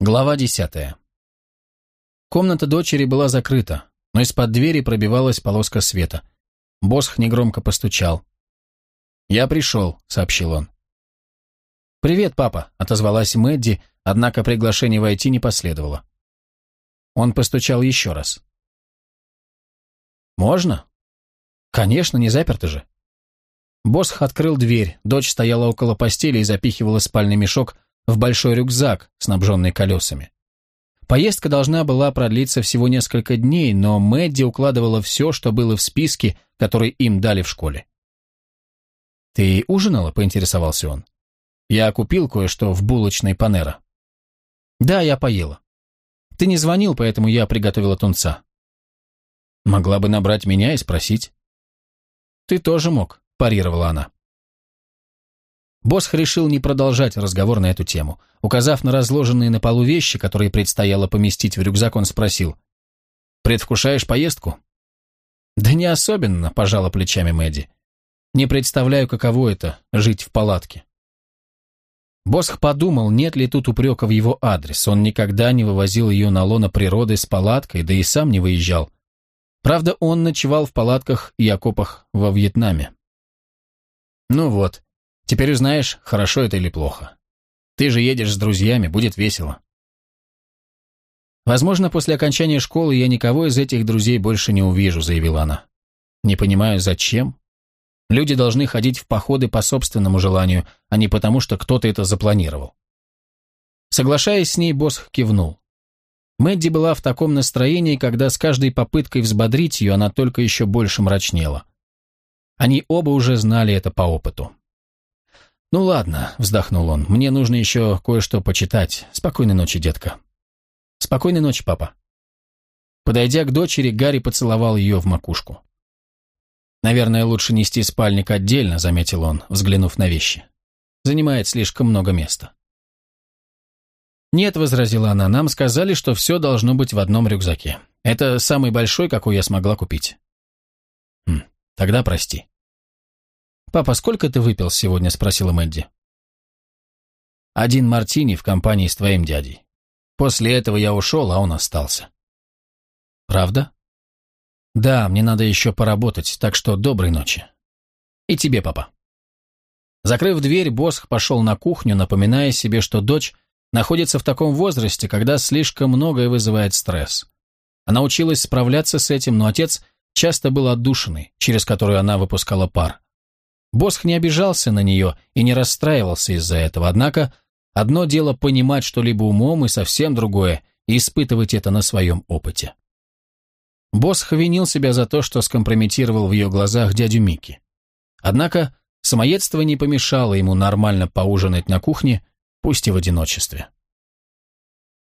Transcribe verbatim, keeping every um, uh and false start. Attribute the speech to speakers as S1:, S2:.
S1: Глава десятая. Комната дочери была закрыта, но из-под двери пробивалась полоска света. Босх негромко постучал. «Я пришел», — сообщил он. «Привет, папа», — отозвалась Мэдди, однако приглашение войти не последовало. Он постучал еще раз. «Можно?» «Конечно, не заперто же». Босх открыл дверь, дочь стояла около постели и запихивала спальный мешок в большой рюкзак, снабженный колесами. Поездка должна была продлиться всего несколько дней, но Мэдди укладывала все, что было в списке, который им дали в школе. «Ты ужинала?» — поинтересовался он. «Я купил кое-что в булочной Панера». «Да, я поела. Ты не звонил, поэтому я приготовила тунца». «Могла бы набрать меня и спросить». «Ты тоже мог», — парировала она. Босх решил не продолжать разговор на эту тему. Указав на разложенные на полу вещи, которые предстояло поместить в рюкзак, он спросил: «Предвкушаешь поездку?» «Да не особенно», — пожала плечами Мэдди. «Не представляю, каково это — жить в палатке». Босх подумал, нет ли тут упрека в его адрес. Он никогда не вывозил ее на лоно природы с палаткой, да и сам не выезжал. Правда, он ночевал в палатках и окопах во Вьетнаме. «Ну вот, теперь узнаешь, хорошо это или плохо. Ты же едешь с друзьями, будет весело». «Возможно, после окончания школы я никого из этих друзей больше не увижу», — заявила она. «Не понимаю, зачем? Люди должны ходить в походы по собственному желанию, а не потому, что кто-то это запланировал». Соглашаясь с ней, Босх кивнул. Мэдди была в таком настроении, когда с каждой попыткой взбодрить ее она только еще больше мрачнела. Они оба уже знали это по опыту. «Ну ладно», — вздохнул он, — «мне нужно еще кое-что почитать. Спокойной ночи, детка». «Спокойной ночи, папа». Подойдя к дочери, Гарри поцеловал ее в макушку. «Наверное, лучше нести спальник отдельно», — заметил он, взглянув на вещи. «Занимает слишком много места». «Нет», — возразила она, — «нам сказали, что все должно быть в одном рюкзаке. Это самый большой, какой я смогла купить». «Хм, тогда прости». «Папа, сколько ты выпил сегодня?» — спросила Мэдди. «Один мартини в компании с твоим дядей. После этого я ушел, а он остался». «Правда?» «Да, мне надо еще поработать, так что доброй ночи». «И тебе, папа». Закрыв дверь, Босх пошел на кухню, напоминая себе, что дочь находится в таком возрасте, когда слишком многое вызывает стресс. Она училась справляться с этим, но отец часто был отдушиной, через которую она выпускала пар. Босх не обижался на нее и не расстраивался из-за этого, однако одно дело понимать что-либо умом, и совсем другое – испытывать это на своем опыте. Босх винил себя за то, что скомпрометировал в ее глазах дядю Микки. Однако самоедство не помешало ему нормально поужинать на кухне, пусть и в одиночестве.